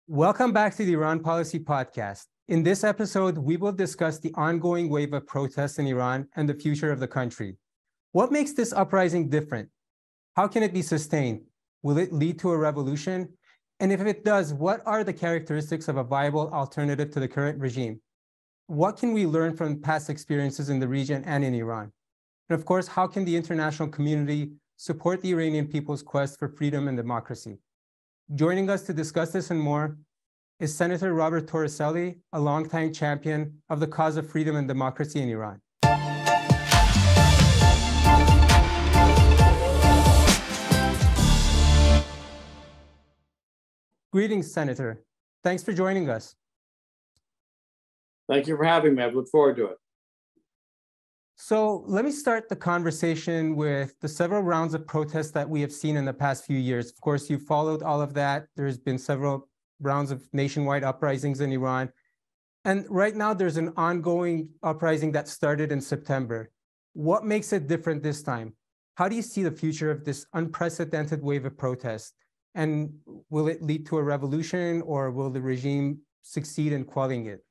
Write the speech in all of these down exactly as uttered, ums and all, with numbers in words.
Welcome back to the Iran Policy Podcast. In this episode, we will discuss the ongoing wave of protests in Iran and the future of the country. What makes this uprising different? How can it be sustained? Will it lead to a revolution? And if it does, what are the characteristics of a viable alternative to the current regime? What can we learn from past experiences in the region and in Iran? And of course, how can the international community support the Iranian people's quest for freedom and democracy? Joining us to discuss this and more is Senator Robert Torricelli, a longtime champion of the cause of freedom and democracy in Iran. Greetings, Senator. Thanks for joining us. Thank you for having me. I look forward to it. So let me start the conversation with the several rounds of protests that we have seen in the past few years. Of course, you followed all of that. There's been several rounds of nationwide uprisings in Iran. And right now, there's an ongoing uprising that started in September. What makes it different this time? How do you see the future of this unprecedented wave of protests? And will it lead to a revolution, or will the regime succeed in quelling it?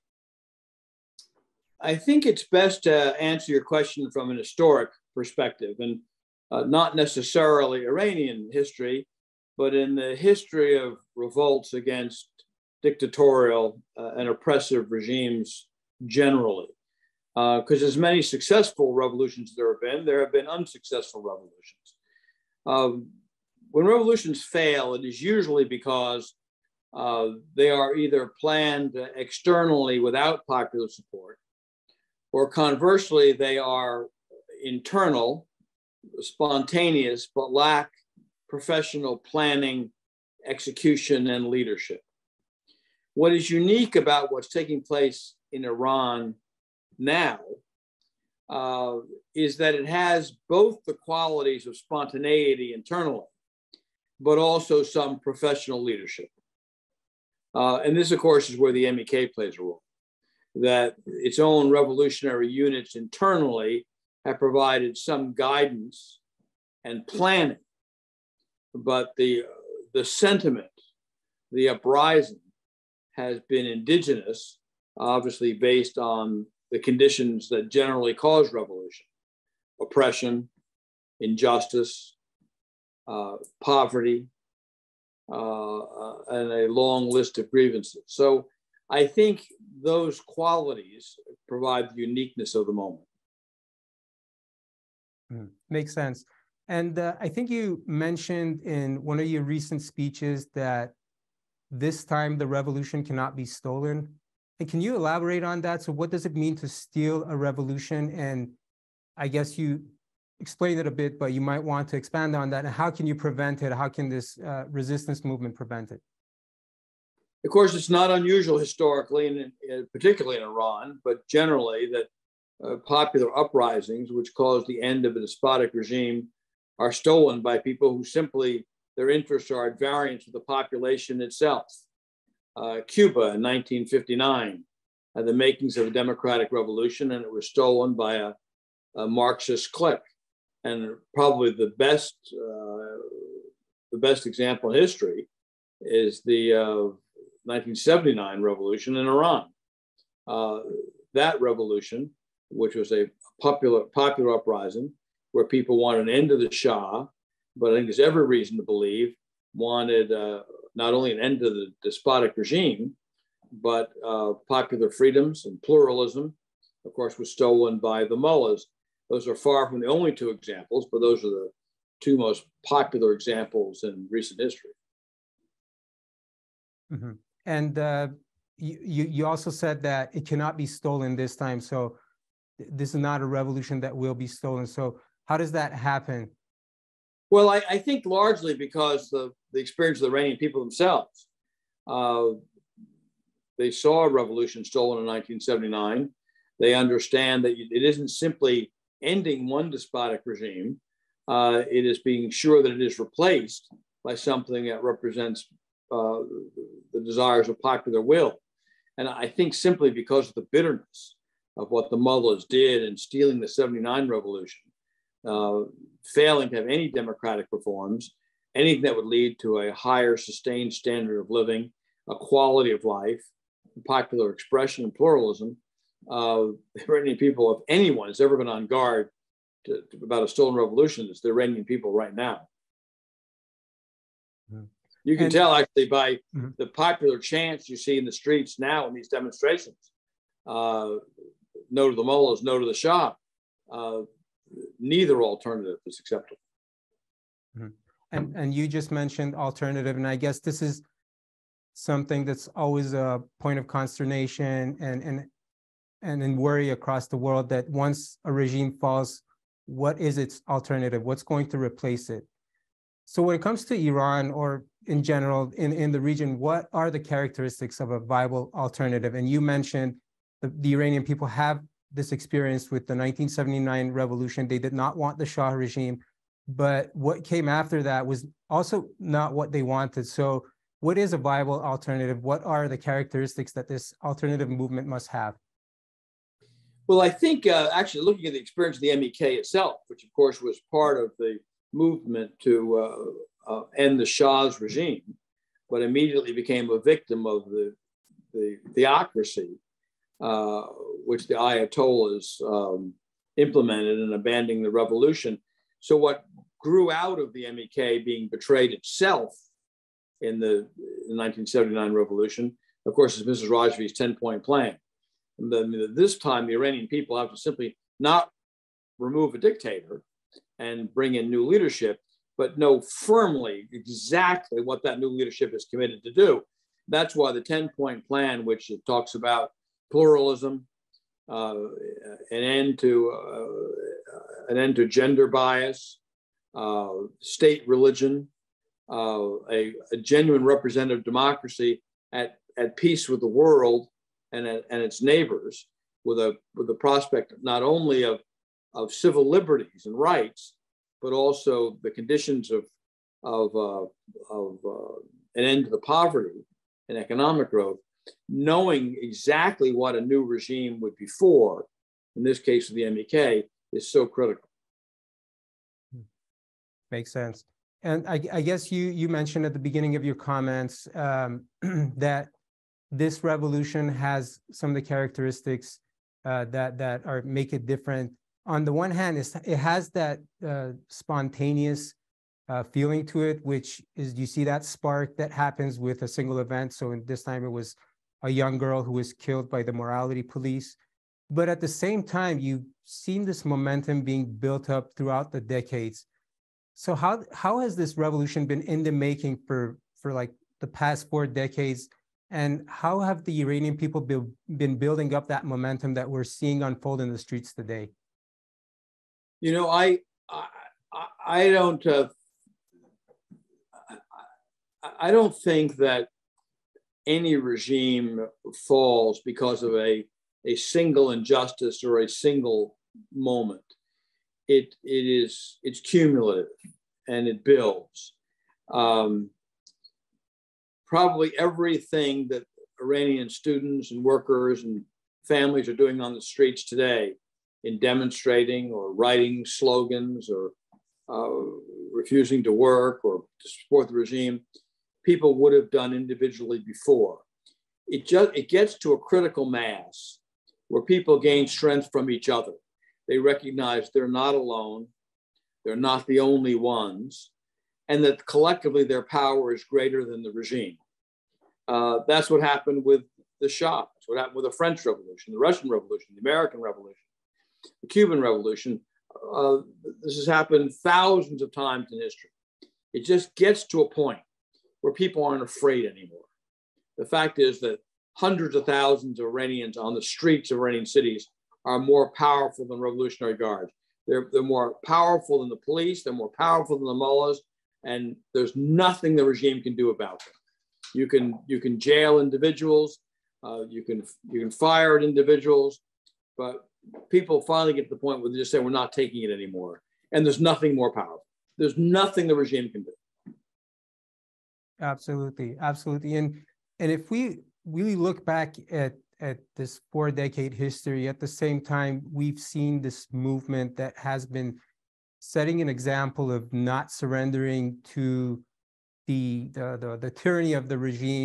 I think it's best to answer your question from an historic perspective, and uh, not necessarily Iranian history, but in the history of revolts against dictatorial uh, and oppressive regimes generally. Because uh, as many successful revolutions there have been, there have been unsuccessful revolutions. Um, when revolutions fail, it is usually because uh, they are either planned externally without popular support, or conversely, they are internal, spontaneous, but lack professional planning, execution, and leadership. What is unique about what's taking place in Iran now uh, is that it has both the qualities of spontaneity internally, but also some professional leadership. Uh, and this, of course, is where the M E K plays a role. That its own revolutionary units internally have provided some guidance and planning, but the, the sentiment, the uprising, has been indigenous, obviously based on the conditions that generally cause revolution: oppression, injustice, uh, poverty, uh, uh, and a long list of grievances. So I think those qualities provide the uniqueness of the moment. Mm, makes sense. And uh, I think you mentioned in one of your recent speeches that this time the revolution cannot be stolen. And can you elaborate on that? So what does it mean to steal a revolution? And I guess you explained it a bit, but you might want to expand on that. And how can you prevent it? How can this uh, resistance movement prevent it? Of course, it's not unusual historically, and particularly in Iran, but generally, that uh, popular uprisings, which cause the end of a despotic regime, are stolen by people who simply, their interests are at variance with the population itself. Uh, Cuba in nineteen fifty-nine had the makings of a democratic revolution, and it was stolen by a, a Marxist clique. And probably the best, uh, the best example in history is the uh, nineteen seventy-nine revolution in Iran. Uh, that revolution, which was a popular, popular uprising where people wanted an end to the Shah, but I think there's every reason to believe wanted uh, not only an end to the despotic regime, but uh, popular freedoms and pluralism, of course, was stolen by the mullahs. Those are far from the only two examples, but those are the two most popular examples in recent history. Mm-hmm. And uh, you, you also said that it cannot be stolen this time. So th- this is not a revolution that will be stolen. So how does that happen? Well, I, I think largely because the, the experience of the Iranian people themselves. Uh, they saw a revolution stolen in nineteen seventy-nine. They understand that it isn't simply ending one despotic regime. Uh, it is being sure that it is replaced by something that represents uh, the desires of popular will. And I think simply because of the bitterness of what the mullahs did in stealing the seventy-nine revolution, uh, failing to have any democratic reforms, anything that would lead to a higher sustained standard of living, a quality of life, popular expression, and pluralism. Uh, the Iranian people, if anyone has ever been on guard to, to, about a stolen revolution, it's the Iranian people right now. Mm-hmm. You can and, tell actually by mm-hmm. the popular chants you see in the streets now in these demonstrations. Uh, no to the mullahs, no to the Shah. Uh, neither alternative is acceptable. Mm-hmm. And, and you just mentioned alternative, and I guess this is something that's always a point of consternation and, and, and in worry across the world, that once a regime falls, what is its alternative? What's going to replace it? So when it comes to Iran, or in general in, in the region, what are the characteristics of a viable alternative? And you mentioned the, the Iranian people have this experience with the nineteen seventy-nine revolution. They did not want the Shah regime, but what came after that was also not what they wanted. So what is a viable alternative? What are the characteristics that this alternative movement must have? Well, I think uh, actually looking at the experience of the M E K itself, which of course was part of the movement to uh, uh, end the Shah's regime, but immediately became a victim of the, the theocracy, uh, which the Ayatollahs um, implemented in abandoning the revolution. So what grew out of the M E K being betrayed itself in the, the nineteen seventy-nine revolution, of course, is Missus Rajvi's ten-point plan. And then this time, the Iranian people have to simply not remove a dictator and bring in new leadership, but know firmly exactly what that new leadership is committed to do. That's why the ten-point plan, which talks about pluralism, uh, an end to uh, an end to gender bias, uh, state religion, uh, a, a genuine representative democracy at, at peace with the world and, and its neighbors, with a with the prospect not only of, of civil liberties and rights, but also the conditions of, of, uh, of uh, an end to the poverty and economic growth, knowing exactly what a new regime would be for, in this case of the M E K, is so critical. Makes sense. And I, I guess you, you mentioned at the beginning of your comments um, that this revolution has some of the characteristics uh, that, that are make it different. On the one hand, it's, it has that uh, spontaneous uh, feeling to it, which is, you see that spark that happens with a single event. So in this time, it was a young girl who was killed by the morality police. But at the same time, you've seen this momentum being built up throughout the decades. So how, how has this revolution been in the making for, for like the past four decades? And how have the Iranian people be, been building up that momentum that we're seeing unfold in the streets today? You know, I I, I don't uh, I don't think that any regime falls because of a a single injustice or a single moment. It it is it's cumulative and it builds. Um, probably everything that Iranian students and workers and families are doing on the streets today, in demonstrating or writing slogans or uh, refusing to work or to support the regime, people would have done individually before. It just it gets to a critical mass where people gain strength from each other. They recognize they're not alone, they're not the only ones, and that collectively their power is greater than the regime. Uh, that's what happened with the Shah. That's what happened with the French Revolution, the Russian Revolution, the American Revolution, the Cuban Revolution. Uh, this has happened thousands of times in history. It just gets to a point where people aren't afraid anymore. The fact is that hundreds of thousands of Iranians on the streets of Iranian cities are more powerful than Revolutionary Guards. They're, they're more powerful than the police, they're more powerful than the mullahs, and there's nothing the regime can do about them. You can, you can jail individuals, uh, you can, you can fire at individuals, but people finally get to the point where they just say, we're not taking it anymore. And there's nothing more powerful. There's nothing the regime can do. Absolutely, absolutely. And, and if we really look back at, at this four decade history, at the same time, we've seen this movement that has been setting an example of not surrendering to the, the, the, the tyranny of the regime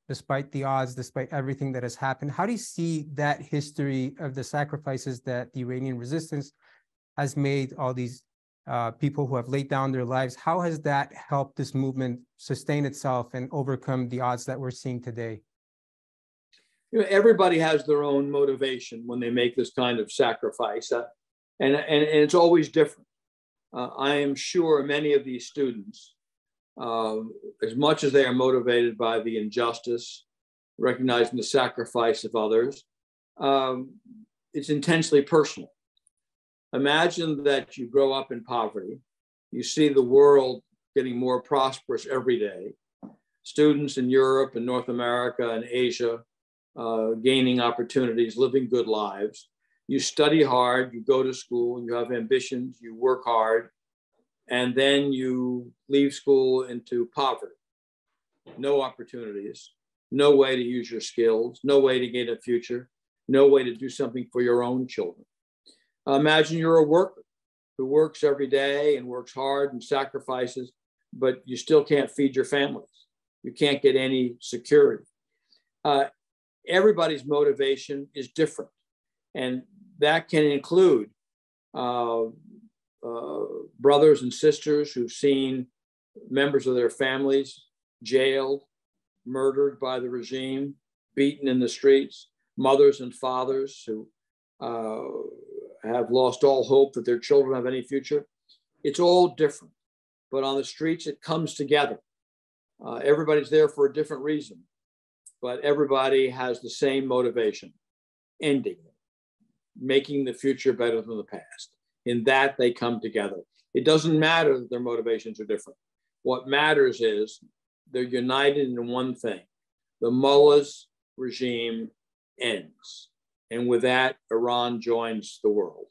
despite the odds, despite everything that has happened. How do you see that history of the sacrifices that the Iranian resistance has made, all these uh, people who have laid down their lives? How has that helped this movement sustain itself and overcome the odds that we're seeing today? You know, everybody has their own motivation when they make this kind of sacrifice, uh, and, and, and it's always different. Uh, I am sure many of these students, uh, as much as they are motivated by the injustice, recognizing the sacrifice of others, um, it's intensely personal. Imagine that you grow up in poverty, you see the world getting more prosperous every day, students in Europe and North America and Asia uh, gaining opportunities, living good lives. You study hard, you go to school, you have ambitions, you work hard, and then you leave school into poverty. No opportunities, no way to use your skills, no way to gain a future, no way to do something for your own children. Uh, imagine you're a worker who works every day and works hard and sacrifices, but you still can't feed your families. You can't get any security. Uh, everybody's motivation is different. And that can include uh, uh, brothers and sisters who've seen members of their families jailed, murdered by the regime, beaten in the streets, mothers and fathers who uh, have lost all hope that their children have any future. It's all different, but on the streets, it comes together. Uh, everybody's there for a different reason, but everybody has the same motivation: ending it, making the future better than the past. In that, they come together. It doesn't matter that their motivations are different. What matters is they're united in one thing: the mullah's regime ends. And with that, Iran joins the world.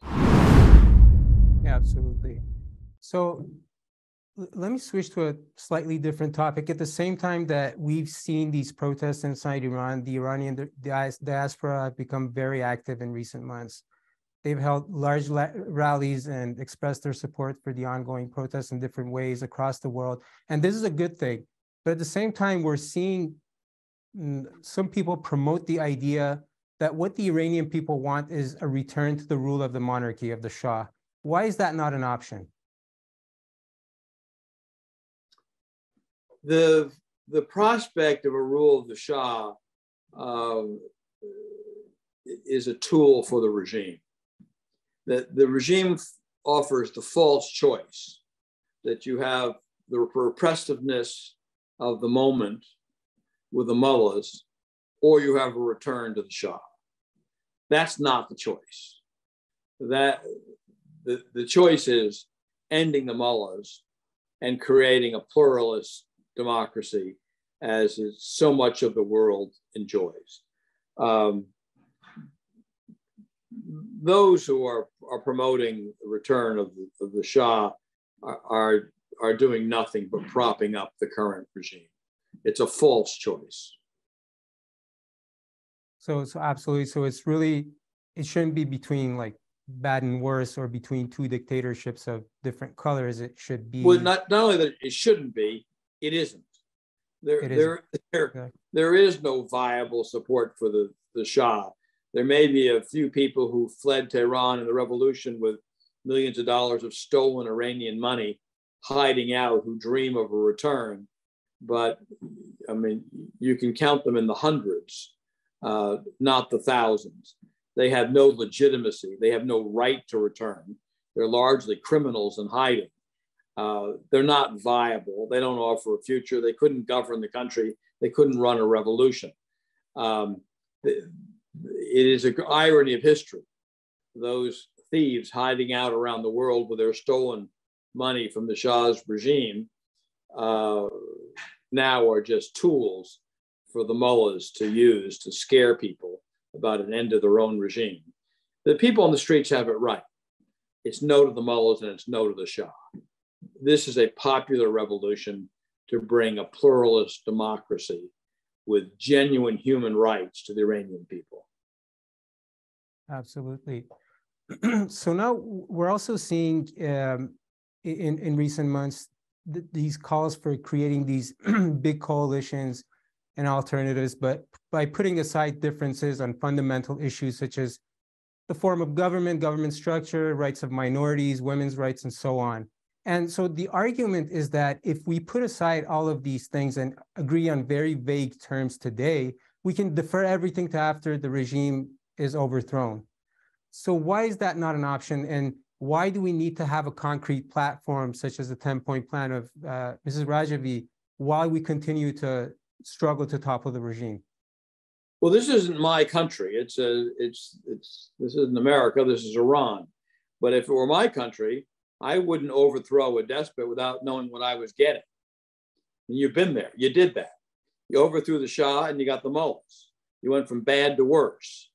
Yeah, absolutely. So let me switch to a slightly different topic. At the same time that we've seen these protests inside Iran, the Iranian diaspora have become very active in recent months. They've held large rallies and expressed their support for the ongoing protests in different ways across the world. And this is a good thing. But at the same time, we're seeing some people promote the idea that what the Iranian people want is a return to the rule of the monarchy, of the Shah. Why is that not an option? The, the prospect of a rule of the Shah uh, is a tool for the regime. The, the regime offers the false choice that you have the repressiveness of the moment with the mullahs, or you have a return to the Shah. That's not the choice. That, the, the choice is ending the mullahs and creating a pluralist democracy as is so much of the world enjoys. Um, those who are, are promoting the return of the, of the Shah are, are, are doing nothing but propping up the current regime. It's a false choice. So, so absolutely. So it's really, it shouldn't be between like bad and worse or between two dictatorships of different colors. It should be. Well, not, not only that it shouldn't be, it isn't. There, it there, isn't. there, Okay. there is no viable support for the, the Shah. There may be a few people who fled Tehran in the revolution with millions of dollars of stolen Iranian money hiding out who dream of a return. But I mean, you can count them in the hundreds, uh, not the thousands. They have no legitimacy. They have no right to return. They're largely criminals in hiding. Uh, they're not viable. They don't offer a future. They couldn't govern the country. They couldn't run a revolution. Um, it is an irony of history. Those thieves hiding out around the world with their stolen money from the Shah's regime uh, now are just tools for the mullahs to use to scare people about an end of their own regime. The people on the streets have it right. It's no to the mullahs and it's no to the Shah. This is a popular revolution to bring a pluralist democracy with genuine human rights to the Iranian people. Absolutely. So now we're also seeing um, in, in recent months th these calls for creating these big coalitions and alternatives, but by putting aside differences on fundamental issues such as the form of government, government structure, rights of minorities, women's rights, and so on. And so the argument is that if we put aside all of these things and agree on very vague terms today, we can defer everything to after the regime is overthrown. So why is that not an option? And why do we need to have a concrete platform such as the ten-point plan of uh, Missus Rajavi while we continue to struggle to topple the regime? Well, this isn't my country. It's a, it's, it's, this isn't America. This is Iran. But if it were my country, I wouldn't overthrow a despot without knowing what I was getting. And you've been there. You did that. You overthrew the Shah and you got the mullahs. You went from bad to worse.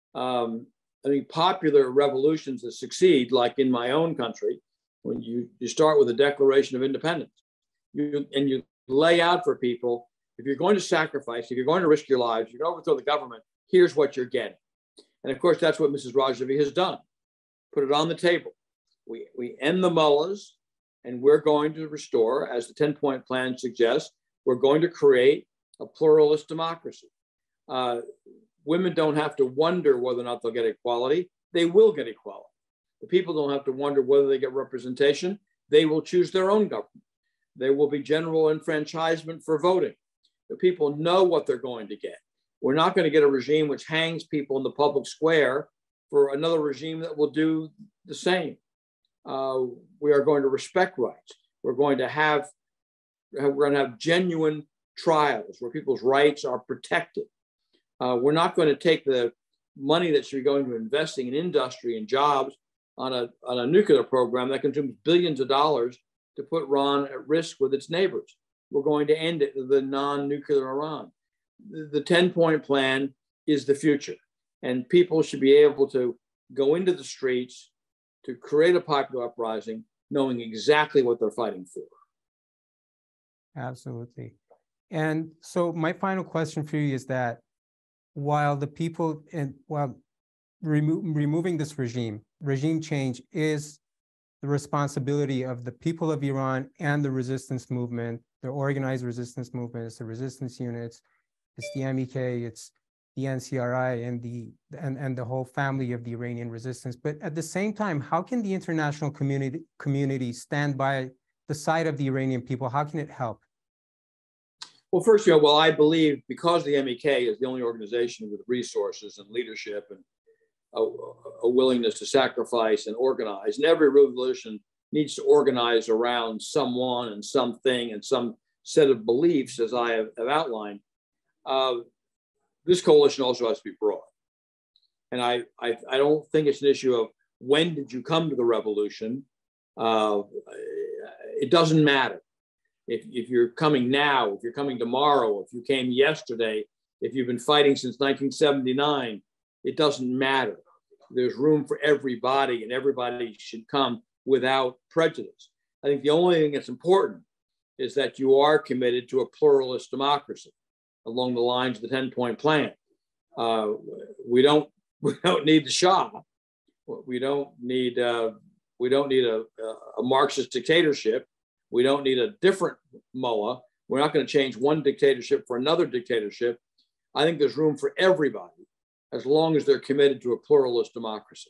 Um, I think popular revolutions that succeed, like in my own country, when you, you start with a Declaration of Independence, you, and you lay out for people, if you're going to sacrifice, if you're going to risk your lives, you're going to overthrow the government, here's what you're getting. And of course, that's what Missus Rajavi has done. Put it on the table. We, we end the mullahs, and we're going to restore, as the ten-point plan suggests, we're going to create a pluralist democracy. Uh, women don't have to wonder whether or not they'll get equality. They will get equality. The people don't have to wonder whether they get representation. They will choose their own government. There will be general enfranchisement for voting. The people know what they're going to get. We're not going to get a regime which hangs people in the public square for another regime that will do the same. Uh, we are going to respect rights. We're going to have, we're going to have genuine trials where people's rights are protected. Uh, we're not going to take the money that should be going to investing in industry and jobs on a, on a nuclear program that consumes billions of dollars to put Iran at risk with its neighbors. We're going to end it with the non-nuclear Iran. The, the ten-point plan is the future, and people should be able to go into the streets to create a popular uprising, knowing exactly what they're fighting for. Absolutely. And so my final question for you is that while the people, and while remo removing this regime, regime change is the responsibility of the people of Iran and the resistance movement, the organized resistance movement, it's the resistance units, it's the M E K, it's the N C R I, and the and, and the whole family of the Iranian resistance. But at the same time, how can the international community community stand by the side of the Iranian people? How can it help? Well, first, you know, well, I believe because the M E K is the only organization with resources and leadership and a, a willingness to sacrifice and organize, and every revolution needs to organize around someone and something and some set of beliefs, as I have, have outlined. Uh, this coalition also has to be broad. And I, I, I don't think it's an issue of when did you come to the revolution. Uh, it doesn't matter. If, if you're coming now, if you're coming tomorrow, if you came yesterday, if you've been fighting since nineteen seventy-nine, it doesn't matter. There's room for everybody, and everybody should come without prejudice. I think the only thing that's important is that you are committed to a pluralist democracy along the lines of the ten-point plan. Uh, we don't we don't need the Shah. We don't need uh, we don't need a, a Marxist dictatorship. We don't need a different mullah. We're not going to change one dictatorship for another dictatorship. I think there's room for everybody as long as they're committed to a pluralist democracy.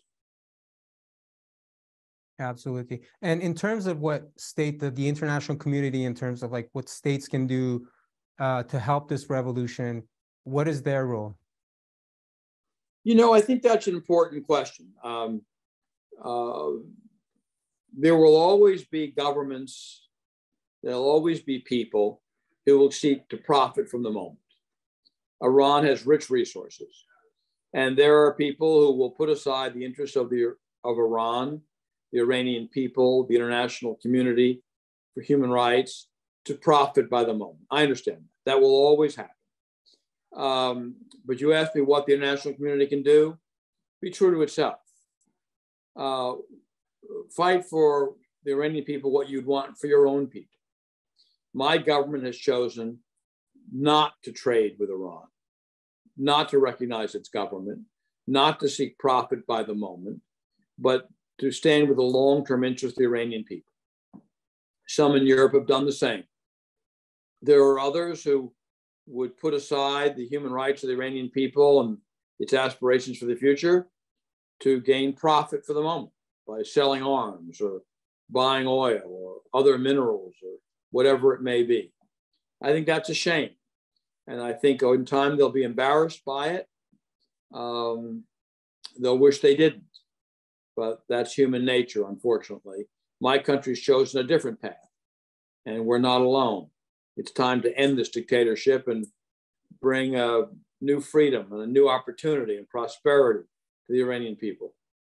Absolutely. And in terms of what state, the, the international community, in terms of like what states can do uh, to help this revolution, what is their role? You know, I think that's an important question. Um, uh, there will always be governments, there'll always be people who will seek to profit from the moment. Iran has rich resources, and there are people who will put aside the interests of the of Iran, the Iranian people, the international community for human rights to profit by the moment. I understand that. That will always happen. Um, but you asked me what the international community can do. Be true to itself. Uh, fight for the Iranian people what you'd want for your own people. My government has chosen not to trade with Iran, not to recognize its government, not to seek profit by the moment, but to stand with the long-term interest of the Iranian people. Some in Europe have done the same. There are others who would put aside the human rights of the Iranian people and its aspirations for the future to gain profit for the moment by selling arms or buying oil or other minerals or whatever it may be. I think that's a shame. And I think in time they'll be embarrassed by it. Um, they'll wish they didn't. But that's human nature, unfortunately. My country's chosen a different path, and we're not alone. It's time to end this dictatorship and bring a new freedom and a new opportunity and prosperity to the Iranian people.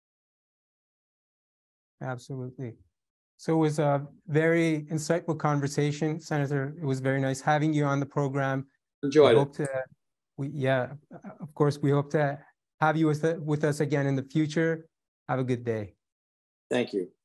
Absolutely. So it was a very insightful conversation, Senator. It was very nice having you on the program. Enjoyed we it. Hope to, we, yeah, of course, we hope to have you with, with us again in the future. Have a good day. Thank you.